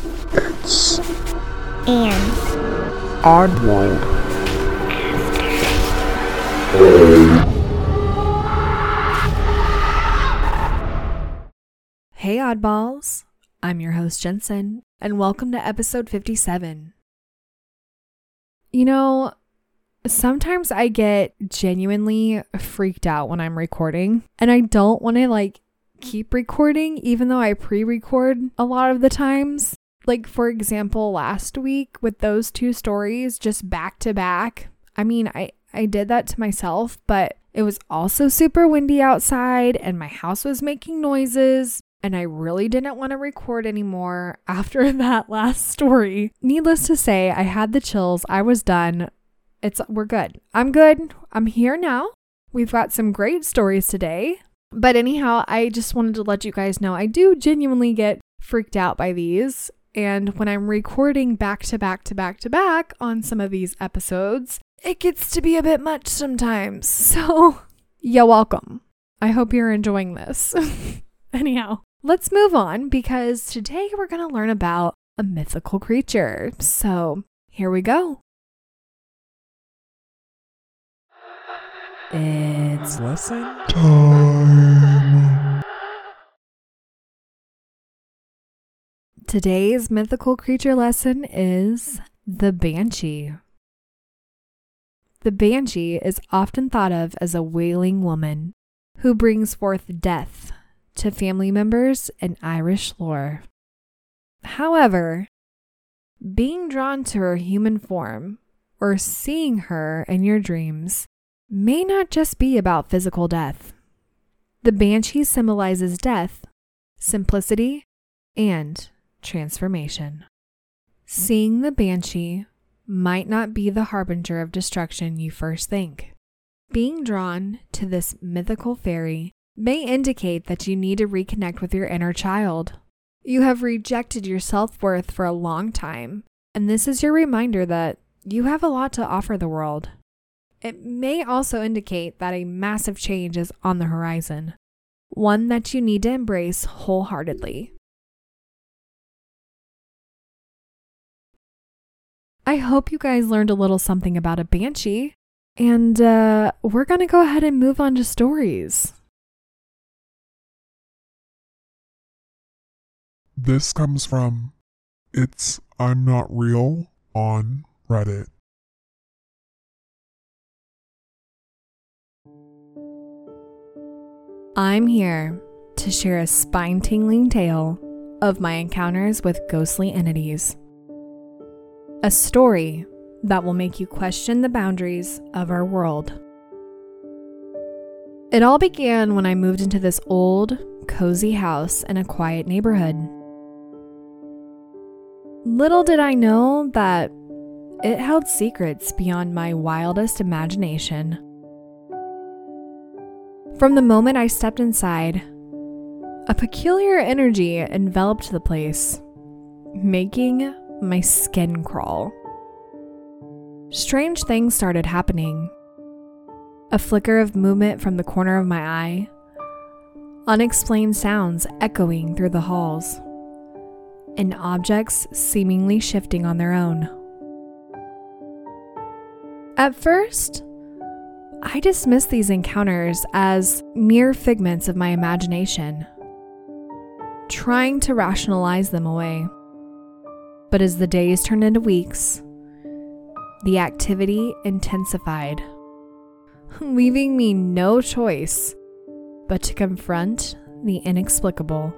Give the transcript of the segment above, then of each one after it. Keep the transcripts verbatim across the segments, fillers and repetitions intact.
It's and Oddworld. Hey oddballs, I'm your host Jensen, and welcome to episode fifty-seven. You know, sometimes I get genuinely freaked out when I'm recording, and I don't want to like keep recording even though I pre-record a lot of the times. Like for example, last week with those two stories just back to back. I mean, I, I did that to myself, but it was also super windy outside and my house was making noises. And I really didn't want to record anymore after that last story. Needless to say, I had the chills. I was done. It's we're good. I'm good. I'm here now. We've got some great stories today. But anyhow, I just wanted to let you guys know I do genuinely get freaked out by these. And when I'm recording back to back to back to back on some of these episodes, it gets to be a bit much sometimes. So, you're welcome. I hope you're enjoying this. Anyhow. Let's move on because today we're going to learn about a mythical creature. So here we go. It's Lesson time. Today's mythical creature lesson is the Banshee. The Banshee is often thought of as a wailing woman who brings forth death to family members in Irish lore. However, being drawn to her human form or seeing her in your dreams may not just be about physical death. The Banshee symbolizes death, simplicity, and transformation. Seeing the Banshee might not be the harbinger of destruction you first think. Being drawn to this mythical fairy may indicate that you need to reconnect with your inner child. You have rejected your self-worth for a long time, and this is your reminder that you have a lot to offer the world. It may also indicate that a massive change is on the horizon, one that you need to embrace wholeheartedly. I hope you guys learned a little something about a banshee, and uh, we're going to go ahead and move on to stories. This comes from It's I'm Not Real on Reddit. I'm here to share a spine-tingling tale of my encounters with ghostly entities. A story that will make you question the boundaries of our world. It all began when I moved into this old, cozy house in a quiet neighborhood. Little did I know that it held secrets beyond my wildest imagination. From the moment I stepped inside, a peculiar energy enveloped the place, making my skin crawl. Strange things started happening. A flicker of movement from the corner of my eye, unexplained sounds echoing through the halls, and objects seemingly shifting on their own. At first, I dismissed these encounters as mere figments of my imagination, trying to rationalize them away. But as the days turned into weeks, the activity intensified, leaving me no choice but to confront the inexplicable.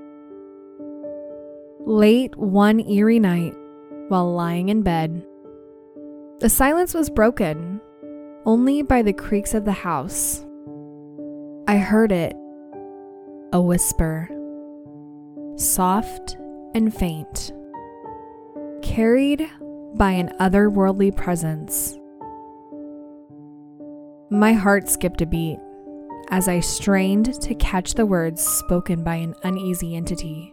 Late one eerie night, while lying in bed, the silence was broken only by the creaks of the house. I heard it, a whisper, soft and faint, carried by an otherworldly presence. My heart skipped a beat as I strained to catch the words spoken by an uneasy entity.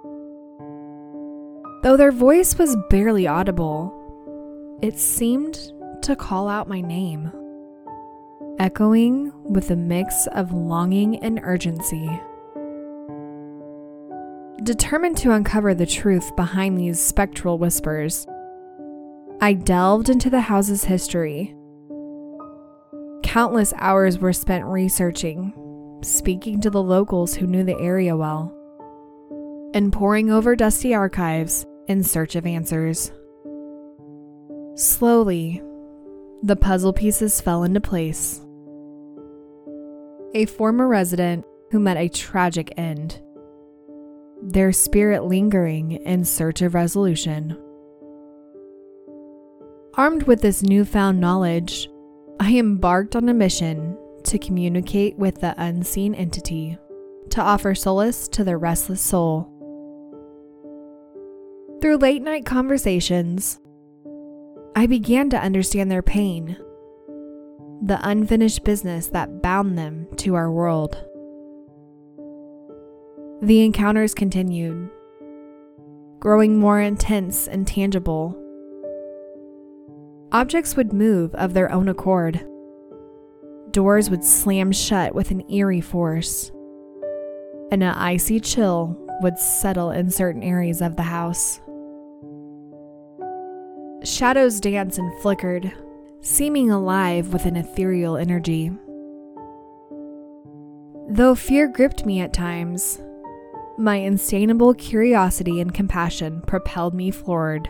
Though their voice was barely audible, it seemed to call out my name, echoing with a mix of longing and urgency. Determined to uncover the truth behind these spectral whispers, I delved into the house's history. Countless hours were spent researching, speaking to the locals who knew the area well, and poring over dusty archives in search of answers. Slowly, the puzzle pieces fell into place. A former resident who met a tragic end, their spirit lingering in search of resolution. Armed with this newfound knowledge, I embarked on a mission to communicate with the unseen entity, to offer solace to their restless soul. Through late-night conversations, I began to understand their pain, the unfinished business that bound them to our world. The encounters continued, growing more intense and tangible. Objects would move of their own accord. Doors would slam shut with an eerie force, and an icy chill would settle in certain areas of the house. Shadows danced and flickered, seeming alive with an ethereal energy. Though fear gripped me at times, my insatiable curiosity and compassion propelled me forward.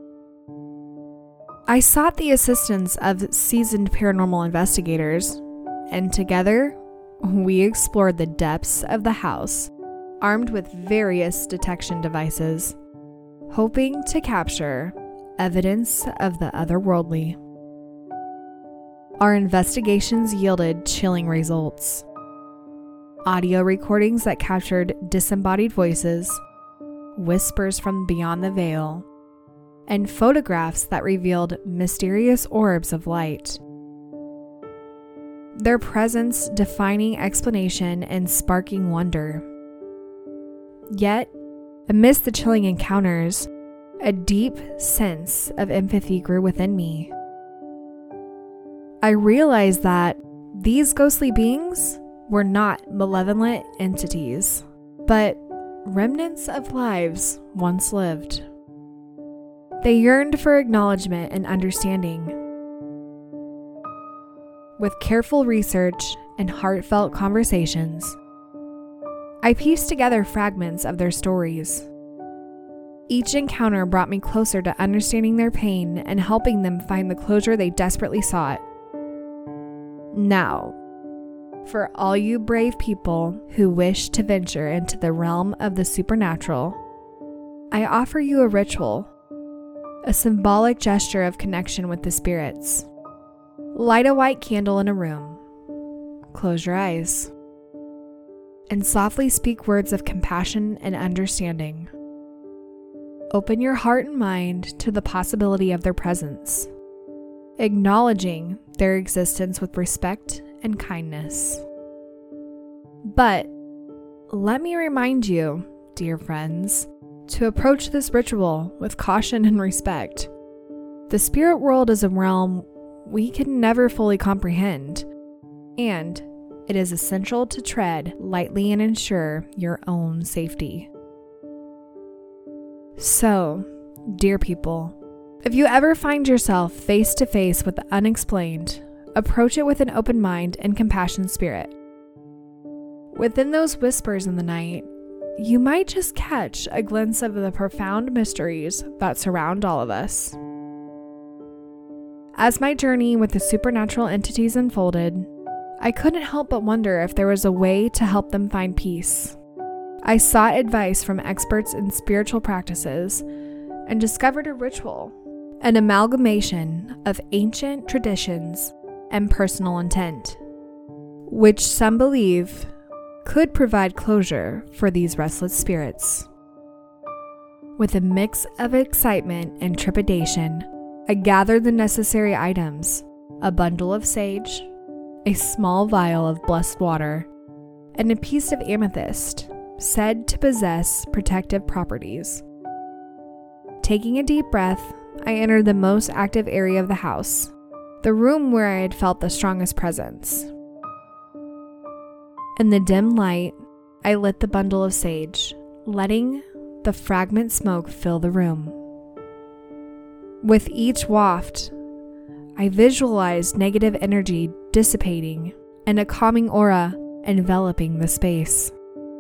I sought the assistance of seasoned paranormal investigators, and together, we explored the depths of the house, armed with various detection devices, hoping to capture evidence of the otherworldly. Our investigations yielded chilling results. Audio recordings that captured disembodied voices, whispers from beyond the veil, and photographs that revealed mysterious orbs of light. Their presence defining explanation and sparking wonder. Yet, amidst the chilling encounters, a deep sense of empathy grew within me. I realized that these ghostly beings were not malevolent entities, but remnants of lives once lived. They yearned for acknowledgement and understanding. With careful research and heartfelt conversations, I pieced together fragments of their stories. Each encounter brought me closer to understanding their pain and helping them find the closure they desperately sought. Now, for all you brave people who wish to venture into the realm of the supernatural, I offer you a ritual, a symbolic gesture of connection with the spirits. Light a white candle in a room, close your eyes, and softly speak words of compassion and understanding. Open your heart and mind to the possibility of their presence, acknowledging their existence with respect and kindness. But let me remind you, dear friends, to approach this ritual with caution and respect. The spirit world is a realm we can never fully comprehend, and it is essential to tread lightly and ensure your own safety. So, dear people, if you ever find yourself face to face with the unexplained, approach it with an open mind and compassionate spirit. Within those whispers in the night, you might just catch a glimpse of the profound mysteries that surround all of us. As my journey with the supernatural entities unfolded, I couldn't help but wonder if there was a way to help them find peace. I sought advice from experts in spiritual practices and discovered a ritual, an amalgamation of ancient traditions and personal intent, which some believe could provide closure for these restless spirits. With a mix of excitement and trepidation, I gathered the necessary items: a bundle of sage, a small vial of blessed water, and a piece of amethyst said to possess protective properties. Taking a deep breath, I entered the most active area of the house, the room where I had felt the strongest presence. In the dim light, I lit the bundle of sage, letting the fragment smoke fill the room. With each waft, I visualized negative energy dissipating and a calming aura enveloping the space.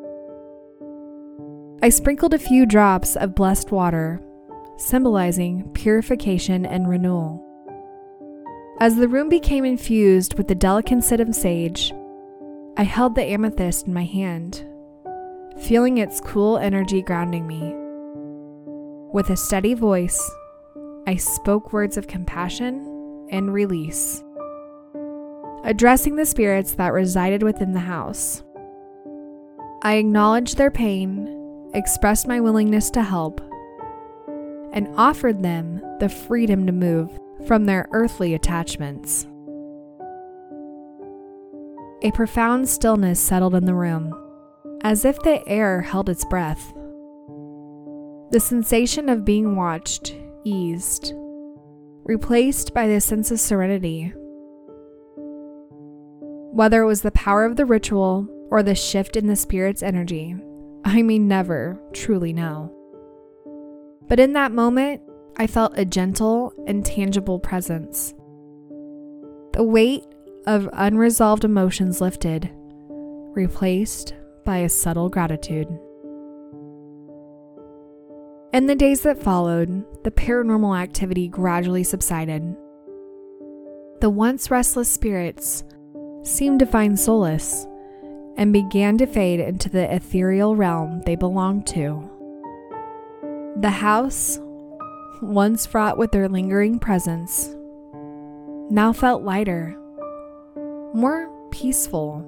I sprinkled a few drops of blessed water, symbolizing purification and renewal. As the room became infused with the delicate scent of sage, I held the amethyst in my hand, feeling its cool energy grounding me. With a steady voice, I spoke words of compassion and release, addressing the spirits that resided within the house. I acknowledged their pain, expressed my willingness to help, and offered them the freedom to move from their earthly attachments. A profound stillness settled in the room, as if the air held its breath. The sensation of being watched eased, replaced by the sense of serenity. Whether it was the power of the ritual or the shift in the spirit's energy, I may never truly know. But in that moment, I felt a gentle and tangible presence. The weight of unresolved emotions lifted, replaced by a subtle gratitude. In the days that followed, the paranormal activity gradually subsided. The once restless spirits seemed to find solace and began to fade into the ethereal realm they belonged to. The house, once fraught with their lingering presence, now felt lighter, more peaceful.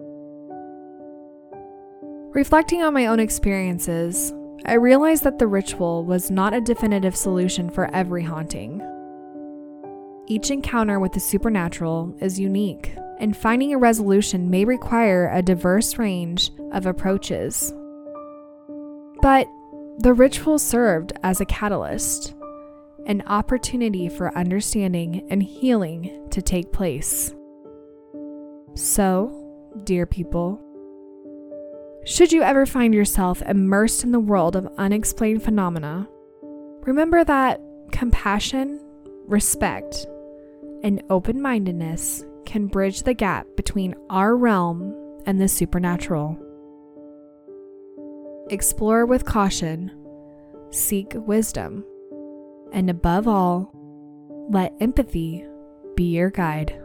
Reflecting on my own experiences, I realized that the ritual was not a definitive solution for every haunting. Each encounter with the supernatural is unique, and finding a resolution may require a diverse range of approaches. But the ritual served as a catalyst, an opportunity for understanding and healing to take place. So, dear people, should you ever find yourself immersed in the world of unexplained phenomena, remember that compassion, respect, and open-mindedness can bridge the gap between our realm and the supernatural. Explore with caution, seek wisdom, and above all, let empathy be your guide.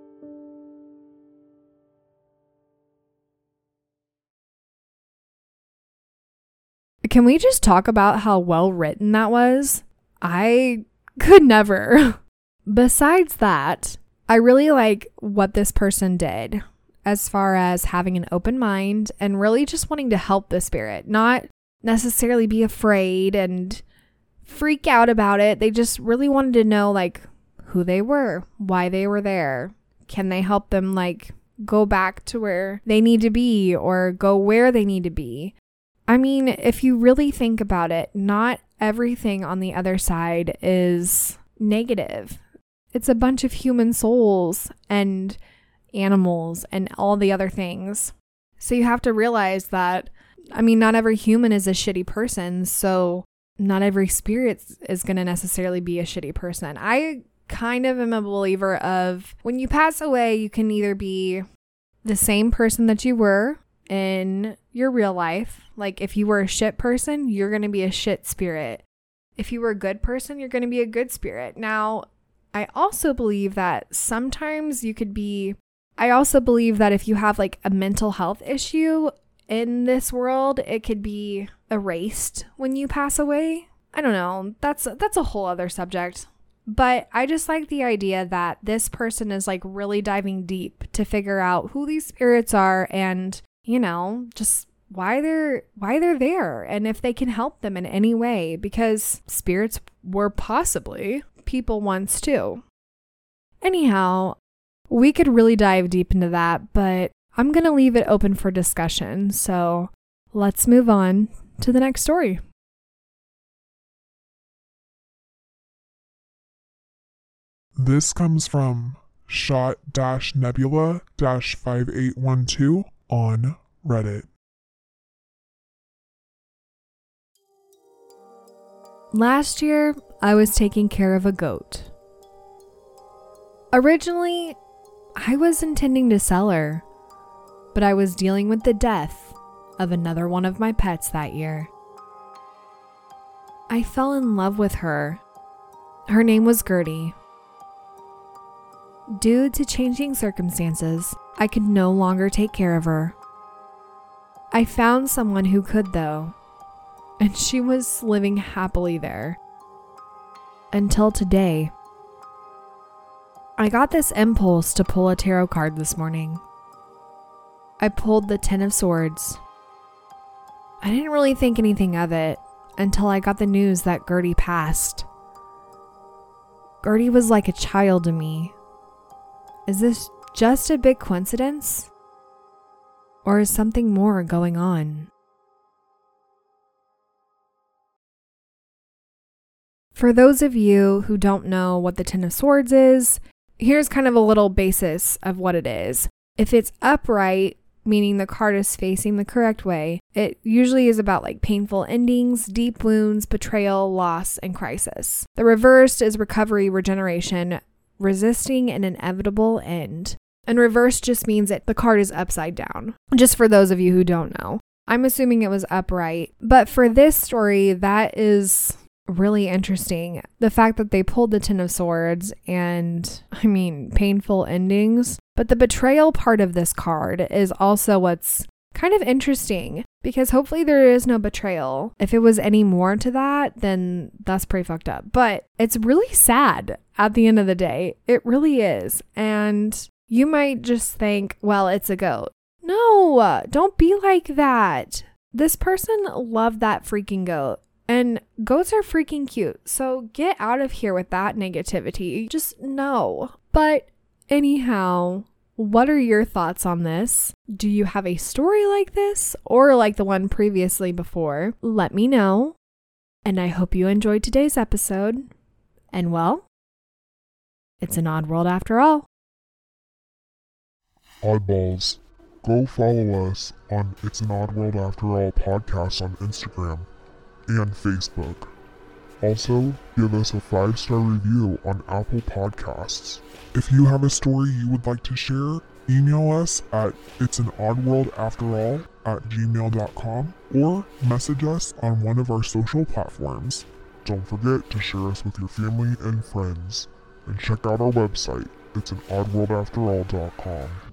Can we just talk about how well written that was? I could never. Besides that, I really like what this person did as far as having an open mind and really just wanting to help the spirit, not necessarily be afraid and freak out about it. They just really wanted to know like who they were, why they were there. Can they help them like go back to where they need to be or go where they need to be? I mean, if you really think about it, not everything on the other side is negative. It's a bunch of human souls and animals and all the other things. So you have to realize that, I mean, not every human is a shitty person. So not every spirit is going to necessarily be a shitty person. I kind of am a believer of when you pass away, you can either be the same person that you were in your real life. Like if you were a shit person, you're going to be a shit spirit. If you were a good person, you're going to be a good spirit. Now, I also believe that sometimes you could be, I also believe that if you have like a mental health issue in this world, it could be erased when you pass away. I don't know. That's, that's a whole other subject. But I just like the idea that this person is like really diving deep to figure out who these spirits are and, you know, just why they're why they're there and if they can help them in any way, because spirits were possibly people once too. Anyhow, we could really dive deep into that, but I'm going to leave it open for discussion. So let's move on to the next story. This comes from shot nebula five eight one two on Reddit. Last year, I was taking care of a goat. Originally, I was intending to sell her, but I was dealing with the death of another one of my pets that year. I fell in love with her. Her name was Gertie. Due to changing circumstances, I could no longer take care of her. I found someone who could, though, and she was living happily there. Until today. I got this impulse to pull a tarot card this morning. I pulled the Ten of Swords. I didn't really think anything of it until I got the news that Gertie passed. Gertie was like a child to me. Is this just a big coincidence? Or is something more going on? For those of you who don't know what the Ten of Swords is, here's kind of a little basis of what it is. If it's upright, meaning the card is facing the correct way, it usually is about like painful endings, deep wounds, betrayal, loss, and crisis. The reversed is recovery, regeneration, resisting an inevitable end. And reverse just means that the card is upside down. Just for those of you who don't know. I'm assuming it was upright. But for this story, that is really interesting. The fact that they pulled the Ten of Swords and, I mean, painful endings. But the betrayal part of this card is also what's kind of interesting, because hopefully there is no betrayal. If it was any more to that, then that's pretty fucked up. But it's really sad at the end of the day. It really is. And you might just think, well, it's a goat. No, don't be like that. This person loved that freaking goat. And goats are freaking cute. So get out of here with that negativity. Just no. But anyhow, what are your thoughts on this? Do you have a story like this or like the one previously before? Let me know. And I hope you enjoyed today's episode. And well, it's an odd world after all. Oddballs, go follow us on It's an Odd World After All podcast on Instagram and Facebook. Also, give us a five-star review on Apple Podcasts. If you have a story you would like to share, email us at it's an odd world after all at gmail dot com or message us on one of our social platforms. Don't forget to share us with your family and friends. And check out our website, it's an odd world after all dot com.